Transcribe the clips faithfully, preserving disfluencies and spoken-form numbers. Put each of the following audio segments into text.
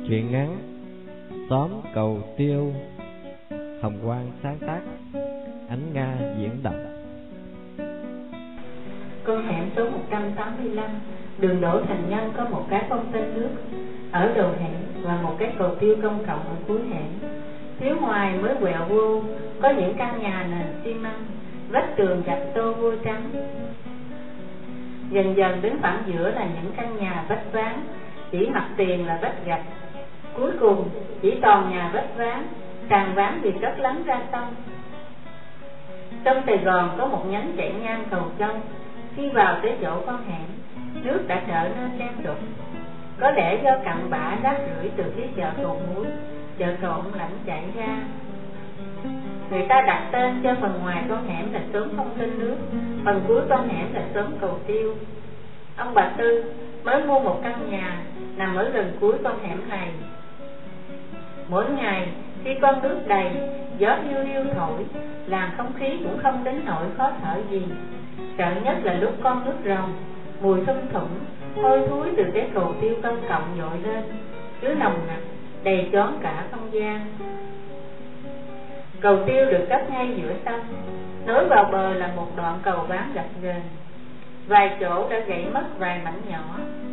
Truyện ngắn Xóm Cầu Tiêu, Hồng Quang sáng tác, Ánh Nga diễn đọc. Con hẻm số một trăm tám mươi lăm, đường Đỗ Thành Nhân có một cái phong tên nước ở đầu hẻm và một cái cầu tiêu công cộng ở cuối hẻm. Phía ngoài mới quẹo vô có những căn nhà nền xi măng, vách tường gạch tô vôi trắng. Dần dần đến khoảng giữa là những căn nhà vách ván, chỉ mặt tiền là vách gạch. Cuối cùng chỉ toàn nhà vách ván, tràn ván bị cất lấn ra sông. Sông Sài Gòn có một nhánh chảy ngang cầu Châu. Khi vào tới chỗ con hẻm, nước đã trở nên đen đục. Có lẽ do cặn bã rác rưởi từ phía chợ Cầu Muối, chợ Trộn lãnh chảy ra. Người ta đặt tên cho phần ngoài con hẻm là xóm Không Tên Nước, phần cuối con hẻm là xóm Cầu Tiêu. Ông bà Tư mới mua một căn nhà nằm ở gần cuối con hẻm này. Mỗi ngày khi con nước đầy, gió hiu hiu thổi, làm không khí cũng không đến nỗi khó thở gì. Sợ nhất là lúc con nước ròng, mùi thum thủm, hôi thối từ cái cầu tiêu công cộng dội lên, cứ nồng nặc, đầy chón cả không gian. Cầu tiêu được cất ngay giữa sông, nối vào bờ là một đoạn cầu ván gập ghềnh, vài chỗ đã gãy mất vài mảnh nhỏ.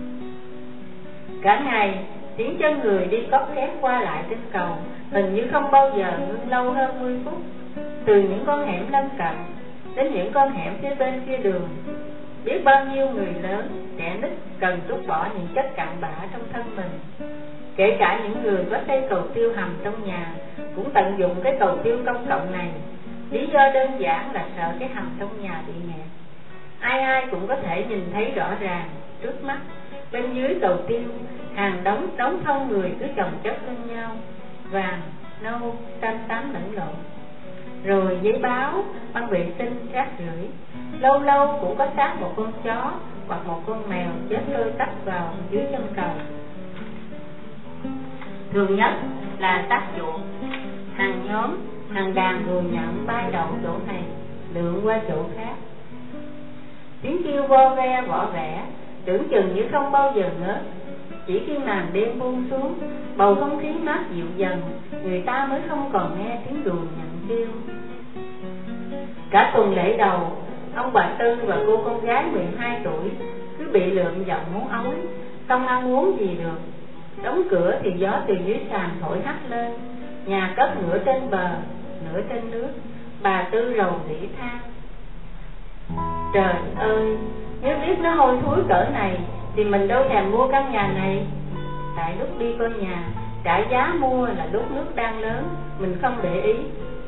Cả ngày tiếng chân người đi cóp két qua lại trên cầu hình như không bao giờ ngưng lâu hơn mười phút. Từ những con hẻm lân cận đến những con hẻm phía bên kia đường, biết bao nhiêu người lớn, trẻ nít cần trút bỏ những chất cặn bã trong thân mình. Kể cả những người có cây cầu tiêu hầm trong nhà cũng tận dụng cái cầu tiêu công cộng này. Lý do đơn giản là sợ cái hầm trong nhà bị nghẹt. Ai ai cũng có thể nhìn thấy rõ ràng trước mắt, bên dưới cầu tiêu hàng đống đống thân người cứ chồng chất lên nhau, vàng, nâu, xanh xám lẫn lộn. Rồi giấy báo, băng vệ sinh, rác rưởi. Lâu lâu cũng có xác một con chó hoặc một con mèo chết trôi tách vào dưới chân cầu. Thường nhất là xác chuột. Hàng nhóm, hàng đàn người nhận bay đậu chỗ này, lượn qua chỗ khác. Tiếng kêu vo ve vỏ vẽ, tưởng chừng như không bao giờ ngớt. Chỉ khi màn đêm buông xuống, bầu không khí mát dịu dần, người ta mới không còn nghe tiếng đùn nhận kêu. Cả tuần lễ đầu, ông bà Tư và cô con gái mười hai tuổi cứ bị lượm giọng muốn ói, không ăn uống gì được. Đóng cửa thì gió từ dưới sàn thổi hắt lên, nhà cất nửa trên bờ, nửa trên nước. Bà Tư rầu rĩ than: trời ơi, nếu biết nó hôi thối cỡ này thì mình đâu thèm mua căn nhà này. Tại lúc đi coi nhà, trả giá mua là lúc nước đang lớn, mình không để ý.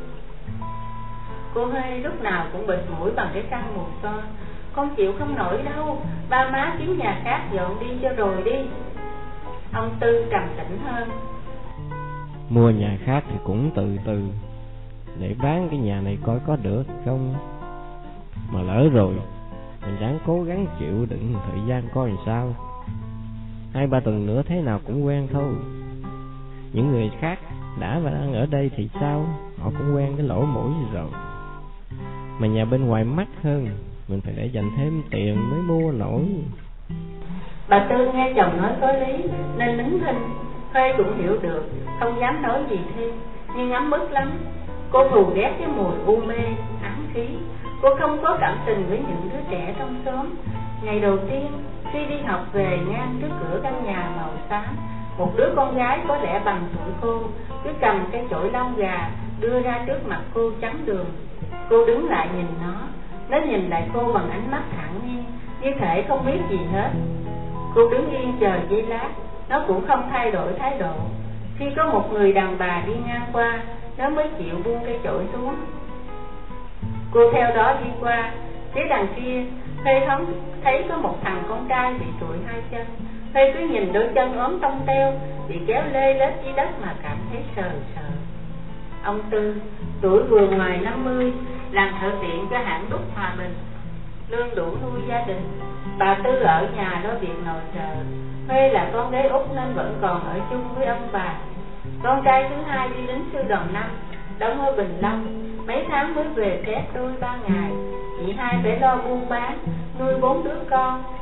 Cô Huê lúc nào cũng bịt mũi bằng cái khăn mùi son. Con chịu không nổi đâu, ba má kiếm nhà khác dọn đi cho rồi đi. Ông Tư trầm tĩnh hơn: mua nhà khác thì cũng từ từ, để bán cái nhà này coi có được không. Mà lỡ rồi, mình ráng cố gắng chịu đựng thời gian coi làm sao. Hai ba tuần nữa thế nào cũng quen thôi. Những người khác đã và đang ở đây thì sao, họ cũng quen cái lỗ mũi rồi. Mà nhà bên ngoài mắc hơn, mình phải để dành thêm tiền mới mua nổi. Bà Tư nghe chồng nói có lý nên nín thinh. Huê cũng hiểu được, không dám nói gì thêm, nhưng ấm ức lắm. Cô thù ghét cái mùi u mê, ám khí. Cô không có cảm tình với những đứa trẻ trong xóm. Ngày đầu tiên khi đi học về, ngang trước cửa căn nhà màu xám, một đứa con gái có lẽ bằng tuổi cô cứ cầm cái chổi lông gà đưa ra trước mặt cô chắn đường. Cô đứng lại nhìn nó, nó nhìn lại cô bằng ánh mắt thản nhiên, như thể không biết gì hết. Cô đứng yên chờ giây lát, nó cũng không thay đổi thái độ. Khi có một người đàn bà đi ngang qua, nó mới chịu buông cây chổi xuống. Cô theo đó đi qua. Phía đằng kia, Huê thống thấy có một thằng con trai bị trụi hai chân. Huê cứ nhìn đôi chân ốm tông teo, bị kéo lê lết dưới đất mà cảm thấy sờ sờ. Ông Tư, tuổi vừa ngoài năm mươi, làm thợ tiện cho hãng đúc Hòa Bình, lương đủ nuôi gia đình. Bà Tư ở nhà lo việc nội trợ. Huê là con gái út nên vẫn còn ở chung với ông bà. Con trai thứ hai đi lính sư đoàn năm, đóng ở Bình Long, mấy tháng mới về phép đôi ba ngày. Chị hai phải lo buôn bán, nuôi bốn đứa con,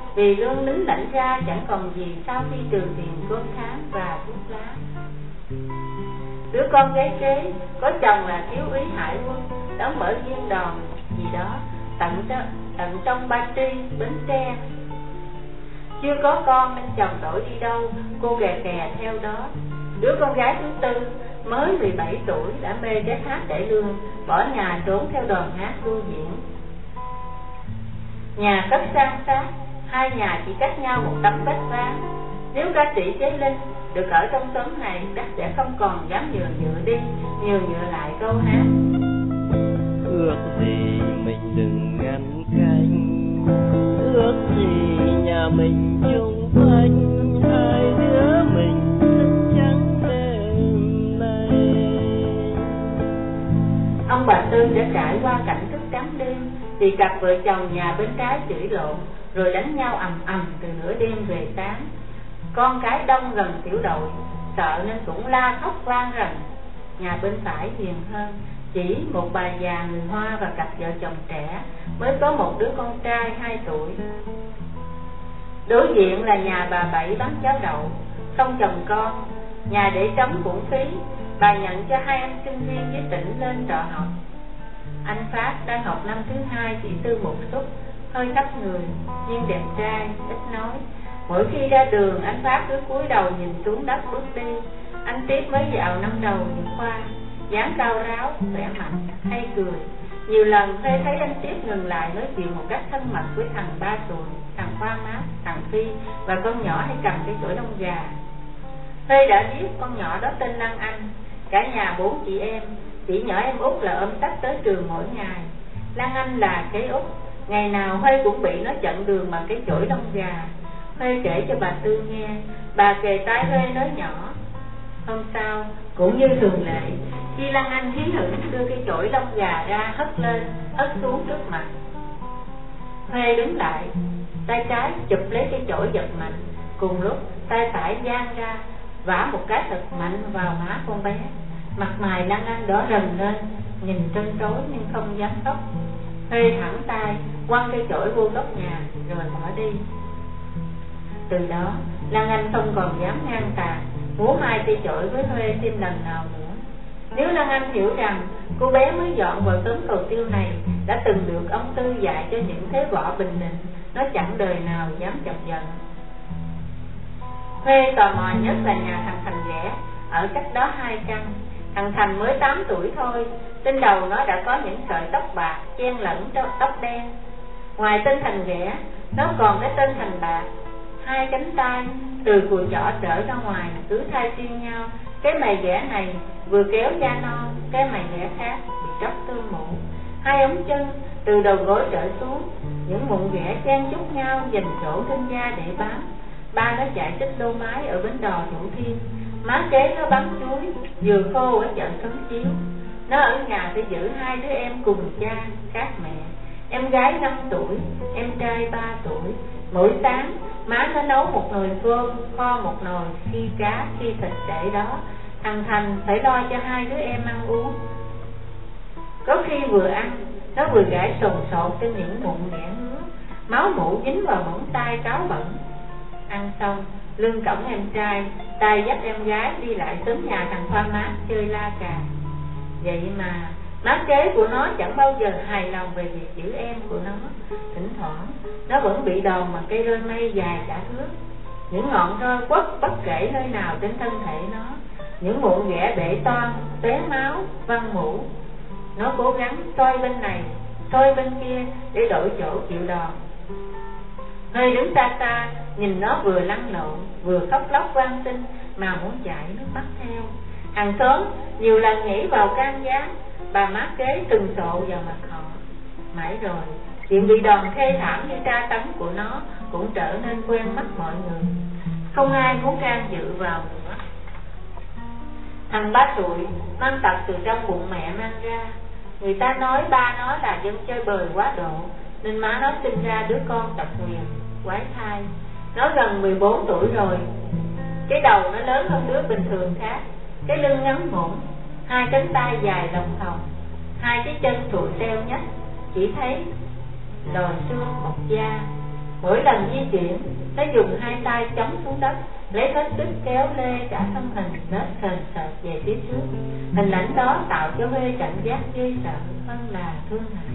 vì lương lính lãnh ra chẳng còn gì sau khi trừ tiền cơm tháng và thuốc lá. Đứa con gái kế có chồng là thiếu úy hải quân, đóng mở viên đòn gì đó tận tận trong Ba Tri, Bến Tre. Chưa có con nên chồng đổi đi đâu, cô kè kè theo đó. Đứa con gái thứ tư mới mười bảy tuổi đã mê cái hát cải lương, bỏ nhà trốn theo đoàn hát lưu diễn. Nhà cất san sát, hai nhà chỉ cách nhau một tấm vách ván. Nếu ca sĩ Chế Linh được ở trong xóm này, chắc sẽ không còn dám nhường nhựa đi, nhường nhựa lại câu hát. Ước gì mình đừng ngăn canh, ước gì nhà mình chung quanh, hai đứa mình thức trắng đêm nay. Ông bà Tư đã trải qua cảnh thức trắng đêm vì cặp vợ chồng nhà bên trái chửi lộn rồi đánh nhau ầm ầm từ nửa đêm về sáng. Con cái đông gần tiểu đội, sợ nên cũng la khóc vang rần. Nhà bên phải hiền hơn, chỉ một bà già người Hoa và cặp vợ chồng trẻ, mới có một đứa con trai hai tuổi. Đối diện là nhà bà Bảy bán cháo đậu, không chồng con, nhà để trống cũng phí. Bà nhận cho hai anh sinh viên với tỉnh lên trọ học. Anh Pháp đang học năm thứ hai, chỉ tư một xúc, hơi thấp người nhưng đẹp trai, ít nói. Mỗi khi ra đường, anh Pháp cứ cúi đầu nhìn xuống đất bước đi. Anh Tiếp mới vào năm đầu nhị khoa, dáng cao ráo, khỏe mạnh, hay cười. Nhiều lần Huê thấy anh Tiếp ngừng lại nói chuyện một cách thân mật với thằng Ba Tuổi, thằng Khoa Mát, thằng Phi và con nhỏ hay cầm cái chổi lông gà. Huê đã biết con nhỏ đó tên Lan Anh. Cả nhà bốn chị em, chỉ nhỏ em út là ôm tắt tới trường mỗi ngày. Lan Anh là cái út, ngày nào Huê cũng bị nó chặn đường bằng cái chổi lông gà. Huê kể cho bà Tư nghe, bà kề tai Huê nói nhỏ. Hôm sau, cũng như thường lệ, khi Lan Anh hí hửng đưa cái chổi lông gà ra hất lên, hất xuống trước mặt. Huê đứng lại, tay trái chụp lấy cái chổi giật mạnh, cùng lúc tay phải giang ra, vả một cái thật mạnh vào má con bé. Mặt mày Lan Anh đỏ rần lên, nhìn trân trối nhưng không dám khóc. Huê thẳng tay quăng cây chổi vô góc nhà rồi bỏ đi. Từ đó Lan Anh không còn dám ngang tàn múa mai cây chổi với Huê thêm lần nào nữa. Nếu Lan Anh hiểu rằng cô bé mới dọn vào xóm Cầu Tiêu này đã từng được ông Tư dạy cho những thế võ bình định, nó chẳng đời nào dám chọc giận. Huê tò mò nhất là nhà thằng Thành Ghẻ, ở cách đó hai căn. Thằng Thành mới tám tuổi thôi, trên đầu nó đã có những sợi tóc bạc chen lẫn tóc đen. Ngoài tên Thành Ghẻ, nó còn cái tên Thành Bạc. Hai cánh tay từ cùi chỏ trở ra ngoài cứ thay phiên nhau. Cái mày ghẻ này vừa kéo da non, cái mày ghẻ khác bị tróc tương mũ. Hai ống chân từ đầu gối trở xuống, những mụn ghẻ chen chúc nhau dành chỗ trên da để bám. Ba nó chạy xích lô mái ở bến đò Thủ Thiêm. Má kế nó bắn chuối vừa khô ở chợ Sớm Chiếu. Nó ở nhà phải giữ hai đứa em cùng cha khác mẹ. Em gái năm tuổi, em trai ba tuổi. Mỗi sáng má nó nấu một nồi cơm, kho một nồi khi cá khi thịt để đó. Thằng Thành phải lo cho hai đứa em ăn uống. Có khi vừa ăn, nó vừa gãi sồn sột trên những mụn ghẻ ngứa, máu mủ dính vào móng tay cáo bẩn. Ăn xong, lưng cõng em trai, tay dắt em gái đi lại sớm nhà thằng Khoa Mát chơi la cà. Vậy mà má kế của nó chẳng bao giờ hài lòng về việc giữ em của nó. Thỉnh thoảng nó vẫn bị đòn bằng cây roi mây dài cả thước. Những ngọn roi quất bất kể nơi nào trên thân thể nó. Những mụn ghẻ bể toang, té máu, văng mũ. Nó cố gắng soi bên này, soi bên kia để đổi chỗ chịu đòn. Hơi đứng xa xa, nhìn nó vừa lăn lộn, vừa khóc lóc van xin mà muốn chảy nước mắt theo. Hàng xóm nhiều lần nhảy vào can gián, bà má kế từng sộ vào mặt họ. Mãi rồi, chuyện bị đòn thê thảm như tra tấn của nó cũng trở nên quen mắt mọi người. Không ai muốn can dự vào nữa. Thằng Ba Tuổi mang tật từ trong bụng mẹ mang ra. Người ta nói ba nó là dân chơi bời quá độ, nên má nó sinh ra đứa con tật nguyền, quái thai. Nó gần mười bốn tuổi rồi. Cái đầu nó lớn hơn đứa bình thường khác, cái lưng ngắn ngủn, hai cánh tay dài lòng thòng, hai cái chân thụi teo nhất, chỉ thấy đồi xương bọc da. Mỗi lần di chuyển, nó dùng hai tay chống xuống đất, lấy hết sức kéo lê cả thân hình nết sền sệt về phía trước. Hình ảnh đó tạo cho Huê cảm giác ghê sợ hơn là thương hại.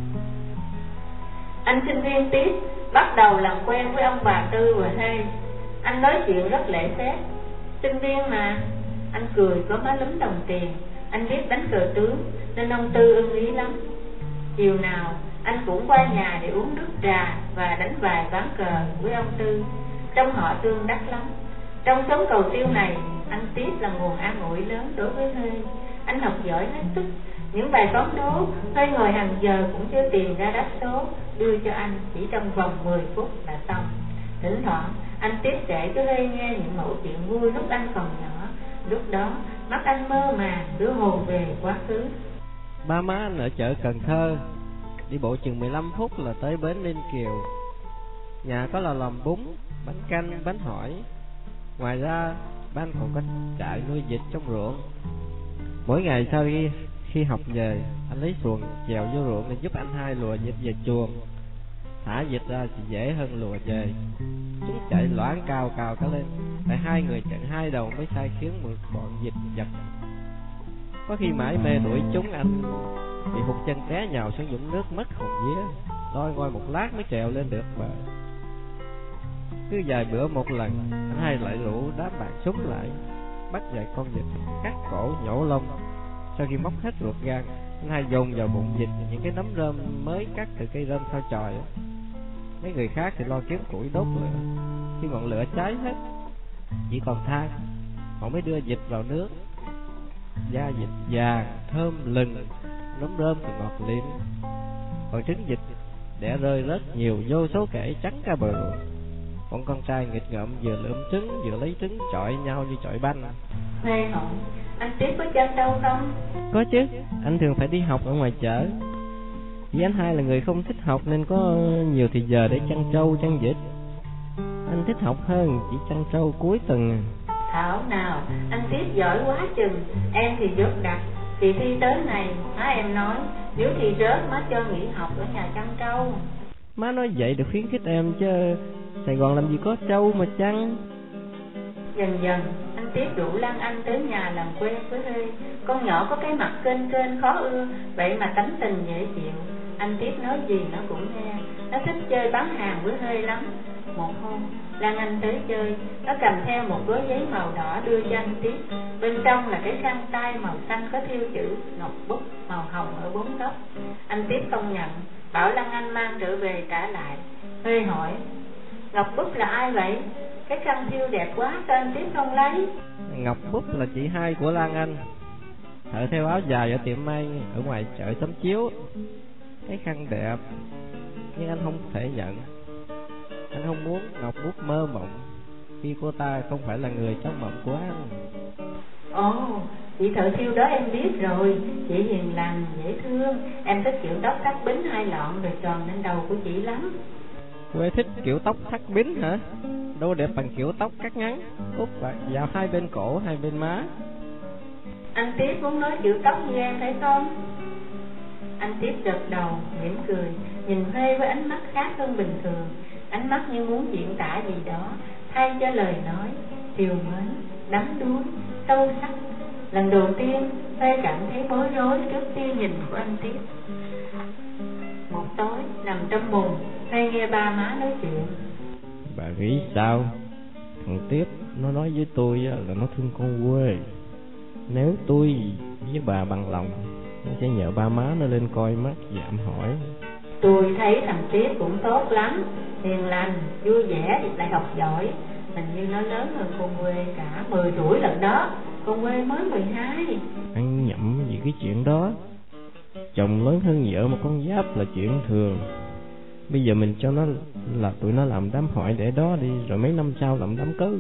Anh sinh viên Tiếp bắt đầu làm quen với ông bà Tư và Hê. Anh nói chuyện rất lễ phép. Sinh viên mà. Anh cười có má lúm đồng tiền. Anh biết đánh cờ tướng nên ông Tư ưng ý lắm. Chiều nào anh cũng qua nhà để uống nước trà và đánh vài ván cờ với ông Tư. Trong họ tương đắc lắm. Trong sống cầu tiêu này, anh Tiếp là nguồn an ủi lớn đối với Huê. Anh học giỏi hết sức. Những bài toán đố Huê ngồi hàng giờ cũng chưa tìm ra đáp số, đưa cho anh chỉ trong vòng mười phút là xong. Thỉnh thoảng anh Tiếp kể cho Huê nghe những mẩu chuyện vui lúc anh còn nhỏ. Lúc đó mắt anh mơ màng đưa hồn về quá khứ. Ba má anh ở chợ Cần Thơ, đi bộ chừng mười lăm phút là tới bến Ninh Kiều. Nhà có lò làm bún, bánh canh, bánh hỏi. Ngoài ra ba anh còn có trại nuôi vịt trong ruộng. Mỗi ngày sau khi, khi học về, anh lấy xuồng chèo vô ruộng để giúp anh hai lùa vịt về chuồng. Thả vịt ra thì dễ hơn lùa về. Chúng chạy loãng cao cao cả lên, tại hai người chặn hai đầu mới sai khiến một bọn vịt giật. Có khi mãi mê đuổi chúng, anh bị hụt chân té nhào xuống vũng nước mất hồn vía, loi ngoi một lát mới trèo lên được bờ. Cứ vài bữa một lần, anh hai lại rủ đám bạn súng lại, bắt vài con vịt, cắt cổ nhổ lông. Sau khi móc hết ruột gan, anh hai dồn vào bụng vịt những cái nấm rơm mới cắt từ cây rơm sao chòi. Mấy người khác thì lo kiếm củi đốt lửa. Khi ngọn lửa cháy hết, chỉ còn than, họ mới đưa vịt vào nước. Da vịt vàng, thơm lừng, nấm rơm thì ngọt liệm. Còn trứng vịt đẻ rơi rất nhiều, vô số kể trắng cả bờ ruộng. Bọn con trai nghịch ngợm vừa lượm trứng vừa lấy trứng chọi nhau như chọi banh. Huê hỏi, anh Tiếp có chăn trâu không? Có chứ, anh thường phải đi học ở ngoài chợ. Vì anh hai là người không thích học nên có nhiều thì giờ để chăn trâu chăn vịt. Anh thích học hơn, chỉ chăn trâu cuối tuần. Thảo nào, anh Tiếp giỏi quá chừng. Em thì dốt đặc. Kỳ thi tới này, má em nói nếu thi rớt má cho nghỉ học ở nhà chăn trâu. Má nói vậy để khuyến khích em chứ Sài Gòn làm gì có trâu mà chăn. Dần dần anh Tiếp rủ Lan Anh tới nhà làm quen với Huê. Con nhỏ có cái mặt kênh kênh khó ưa, vậy mà tánh tình dễ chịu. Anh Tiếp nói gì nó cũng nghe. Nó thích chơi bán hàng với Huê lắm. Một hôm Lan Anh tới chơi, nó cầm theo một gói giấy màu đỏ đưa cho anh Tiếp. Bên trong là cái khăn tay màu xanh có thêu chữ ngọc bút màu hồng ở bốn góc. Anh Tiếp không nhận, bảo Lan Anh mang trở về trả lại. Huê hỏi, ngọc bút là ai vậy? Cái khăn thêu đẹp quá sao anh Tiếp không lấy? Ngọc bút là chị hai của Lan Anh, thợ theo áo dài ở tiệm may ở ngoài chợ Xóm Chiếu. Cái khăn đẹp nhưng anh không thể nhận. Anh không muốn ngọc bút mơ mộng khi cô ta không phải là người trong mộng của anh. Ồ, chị thợ thêu đó em biết rồi. Chị hiền lành, dễ thương. Em thích kiểu tóc thắt bính hai lọn rồi tròn lên đầu của chị lắm. Quê thích kiểu tóc thắt bính hả? Đâu đẹp bằng kiểu tóc cắt ngắn, úp vào hai bên cổ, hai bên má. Anh Tiếp muốn nói kiểu tóc như em phải không? Anh Tiếp gật đầu, mỉm cười, nhìn Huê với ánh mắt khác hơn bình thường. Ánh mắt như muốn diễn tả gì đó, thay cho lời nói, trìu mến, đắm đuối, sâu sắc. Lần đầu tiên, Huê cảm thấy bối rối trước tia nhìn của anh Tiếp. Một tối, nằm trong buồng, Huê nghe ba má nói chuyện. Bà nghĩ sao? Thằng Tiếp nó nói với tôi là nó thương con Huê. Nếu tôi với bà bằng lòng, nó sẽ nhờ ba má nó lên coi mắt dạm hỏi. Tôi thấy thằng Tiếp cũng tốt lắm, hiền lành, vui vẻ, lại học giỏi. Hình như nó lớn hơn con Huê cả mười tuổi lần đó. Con Huê mới mười hai. Anh nhẩm vì cái chuyện đó. Chồng lớn hơn vợ một con giáp là chuyện thường. Bây giờ mình cho nó là tụi nó làm đám hỏi để đó đi, rồi mấy năm sau làm đám cưới.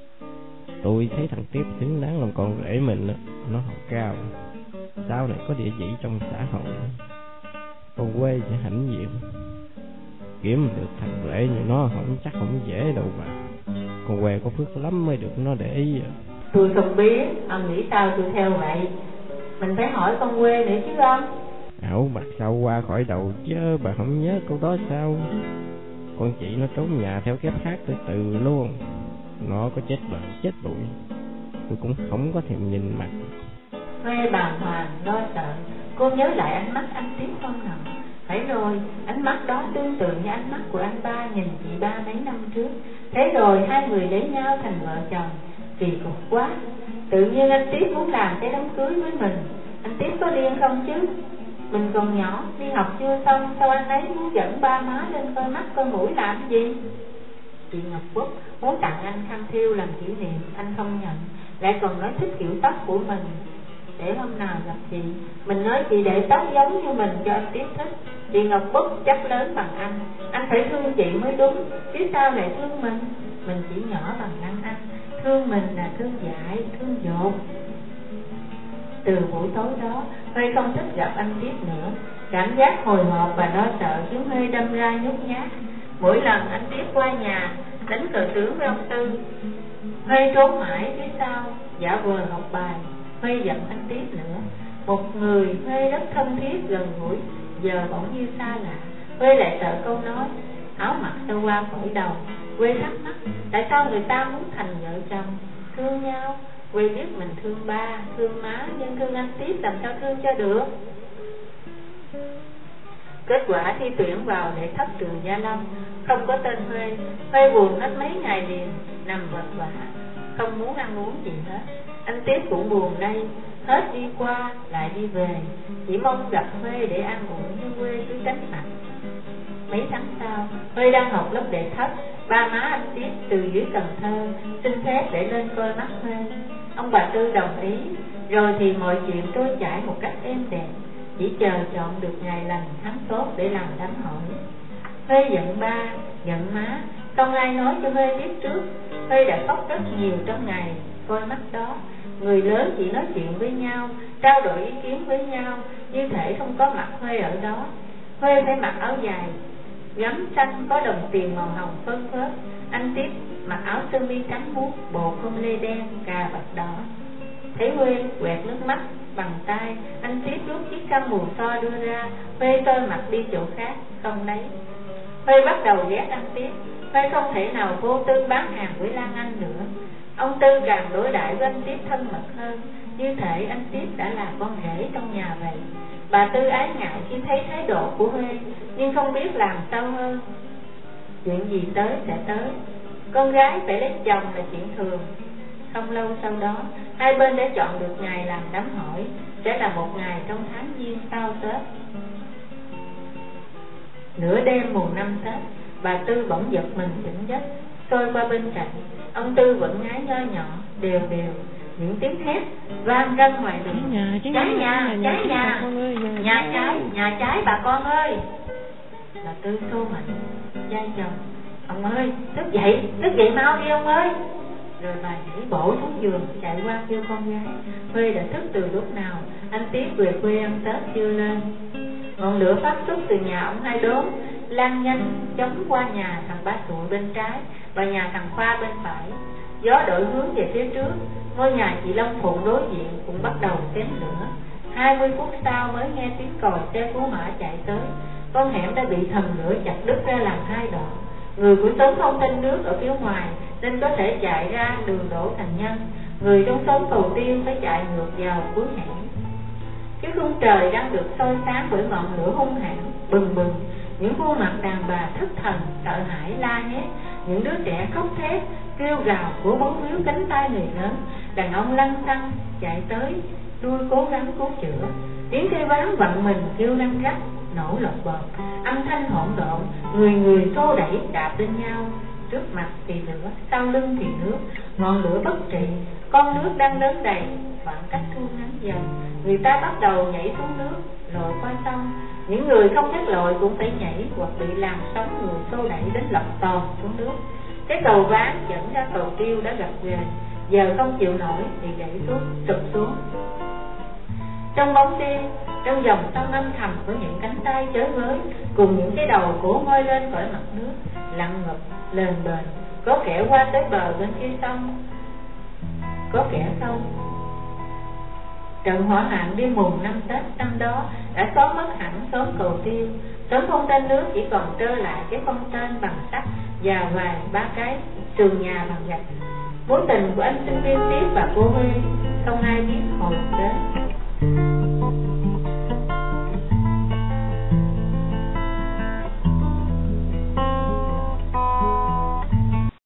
Tôi thấy thằng Tiếp xứng đáng làm con rể mình. Nó học cao, sau này có địa vị trong xã hội. Con Huê sẽ hãnh diện. Kiếm được thằng rể như nó không chắc không dễ đâu mà. Con Huê có phước lắm mới được nó để ý. Tôi không biết, ông nghĩ sao tôi theo vậy. Mình phải hỏi con Huê nữa chứ ông. Ảo bạc sao qua khỏi đầu chứ bà không nhớ câu đó sao? con chị nó trốn nhà theo kiếp khác từ từ luôn. Nó có chết bận chết bụi, tôi cũng không có thèm nhìn mặt. Huê bàng hoàng lo sợ, cô nhớ lại ánh mắt anh Tiếp hôm nọ. Phải rồi, ánh mắt đó tương tự như ánh mắt của anh ba nhìn chị ba mấy năm trước. Thế rồi hai người lấy nhau thành vợ chồng. Kỳ cục quá, tự nhiên anh Tiếp muốn làm cái đám cưới với mình. Anh Tiếp có điên không chứ? Mình còn nhỏ, đi học chưa xong, sao anh ấy muốn dẫn ba má lên coi mắt coi mũi làm gì? Chị Ngọc Bút muốn tặng anh khăn thêu làm kỷ niệm, anh không nhận, lại còn nói thích kiểu tóc của mình. Để hôm nào gặp chị, mình nói chị để tóc giống như mình cho anh Tiếp thích. Chị Ngọc Bút chắc lớn bằng anh, anh phải thương chị mới đúng, chứ sao lại thương mình? Mình chỉ nhỏ bằng anh anh, thương mình là thương dại, thương dột. Từ buổi tối đó, Huê không thích gặp anh Tiếp nữa. Cảm giác hồi hộp và lo sợ khiến Huê đâm ra nhút nhát. Mỗi lần anh Tiếp qua nhà đánh cờ tướng với ông Tư, Huê trốn mãi phía sau giả vờ học bài. Huê giận anh Tiếp nữa. Một người Huê rất thân thiết gần gũi giờ bỗng như xa lạ. Huê lại sợ câu nói áo mặc sao qua khỏi đầu. Huê thắc mắc tại sao người ta muốn thành vợ chồng thương nhau. Huê biết mình thương ba, thương má, nhưng thương anh Tiếp làm sao thương cho được. Kết quả thi tuyển vào để thất trường Gia Long không có tên Huê. Huê buồn hết mấy ngày liền, nằm vật vã, không muốn ăn uống gì hết. Anh Tiếp cũng buồn đây, hết đi qua lại đi về, chỉ mong gặp Huê để an ủi, nhưng Huê cứ tránh mặt. Mấy tháng sau, Huê đang học lớp đệ thất, ba má anh Tiếp từ dưới Cần Thơ xin phép để lên coi mắt Huê. Ông bà Tư đồng ý, rồi thì mọi chuyện trôi chảy một cách êm đẹp, chỉ chờ chọn được ngày lành tháng tốt để làm đám hỏi. Huê giận ba, giận má, không ai nói cho Huê biết trước. Huê đã khóc rất nhiều trong ngày coi mắt đó. Người lớn chỉ nói chuyện với nhau, trao đổi ý kiến với nhau, như thể không có mặt Huê ở đó. Huê phải mặc áo dài gấm xanh có đồng tiền màu hồng phơn phớt. Anh Tiếp mặc áo sơ mi trắng muốt, bộ không lê đen, cà vạt đỏ. Thấy Huê quẹt nước mắt bằng tay, anh Tiếp rút chiếc khăn mùi so đưa ra. Huê tôi mặt đi chỗ khác, không lấy. Huê bắt đầu ghét anh Tiếp. Huê không thể nào vô tư bán hàng với Lan Anh nữa. Ông Tư càng đối đãi với anh Tiếp thân mật hơn, như thể anh Tiếp đã là con rể trong nhà vậy. Bà Tư ái ngại khi thấy thái độ của Huê, nhưng không biết làm sao hơn. Chuyện gì tới sẽ tới, con gái phải lấy chồng là chuyện thường. Không lâu sau đó, hai bên đã chọn được ngày làm đám hỏi, sẽ là một ngày trong tháng Giêng sau Tết. Nửa đêm mùng năm Tết, bà Tư bỗng giật mình tỉnh giấc, xôi qua bên cạnh. Ông Tư vẫn ngái nho nhỏ, đều đều. Những tiếng hét vang ra ngoài đường. Cháy nhà, cháy nhà, cháy nhà, nhà cháy, nhà cháy bà con ơi. Bà Tư xô mạnh vai chồng. Ông ơi, thức dậy, thức dậy mau đi ông ơi. Rồi bà nhảy bổ xuống giường, chạy qua kêu con gái. Huê đã thức từ lúc nào, anh Tiếp về quê ăn Tết chưa lên. Ngọn lửa phát xuất từ nhà ông Hai Đốm, lan nhanh chóng qua nhà thằng Ba Sụi bên trái và nhà thằng Khoa bên phải. Gió đổi hướng về phía trước, ngôi nhà chị Long Phụng đối diện cũng bắt đầu xém lửa. Hai mươi phút sau mới nghe tiếng còi xe cứu hỏa chạy tới. Con hẻm đã bị thần lửa chặt đứt ra làm hai đoạn. Người của xóm không tên nước ở phía ngoài nên có thể chạy ra đường Đỗ Thành Nhân. Người trong xóm Cầu Tiêu phải chạy ngược vào cuối hẻm. Cái khung trời đang được soi sáng bởi ngọn lửa hung hãn bừng bừng. Những khuôn mặt đàn bà thất thần, sợ hãi la hét. Những đứa trẻ khóc thét, kêu gào của bóng víu cánh tay người lớn. Đàn ông lăn xăng chạy tới đuôi cố gắng cứu chữa. Tiếng cây ván vặn mình kêu răng rắc, nổ lột bột, âm thanh hỗn độn. Người người xô đẩy đạp lên nhau. Trước mặt thì lửa, sau lưng thì nước. Ngọn lửa bất trị, con nước đang lớn đầy, khoảng cách thu ngắn dần. Người ta bắt đầu nhảy xuống nước, lội qua sông. Những người không biết lội cũng phải nhảy hoặc bị làm sống người xô đẩy đến lọt tòn xuống nước. Cái cầu ván dẫn ra Cầu Tiêu đã gập ghềnh, giờ không chịu nổi thì gãy xuống, sụp xuống. Trong bóng đêm, trong dòng sông âm thầm của những cánh tay chới với, cùng những cái đầu cổ ngoi lên khỏi mặt nước, lặng ngập lên bền. Có kẻ qua tới bờ bên kia sông, có kẻ không. Trận hỏa hoạn đêm mùng năm Tết năm đó đã xóa mất hẳn xóm Cầu Tiêu. Tấm phong tên nước chỉ còn trơ lại cái phong tên bằng sắt và vài ba cái tường nhà bằng gạch. Mối tình của anh sinh viên Tiếp và cô Huê không ai biết